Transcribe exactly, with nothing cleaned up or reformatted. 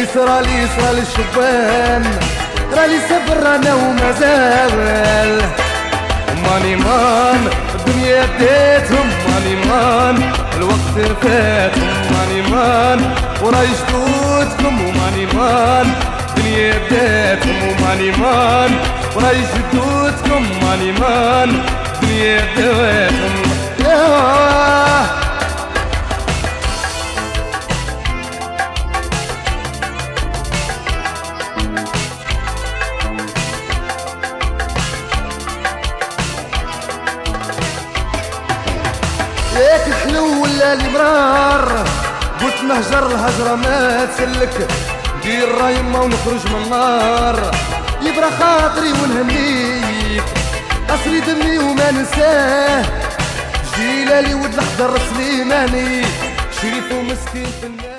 يسرى لي يسرى للشبان راني صبر انا ومازال ماني مان الدنيا ديتهم ماني مان الوقت فاتهم ماني مان وراي جدودكم وماني مان الدنيا ديتهم وماني مان وراي جدودكم ماني مان الدنيا ديتهم ياه ياك الحلو ولا المرار قلت نهجر الهجرة ما تسلك ندير رايمة ونخرج من النار يبرى خاطري ونهنيك أصلي دمي وما ننساه جيلالي ولد الخضر سليماني شريف ومسكين في الناس.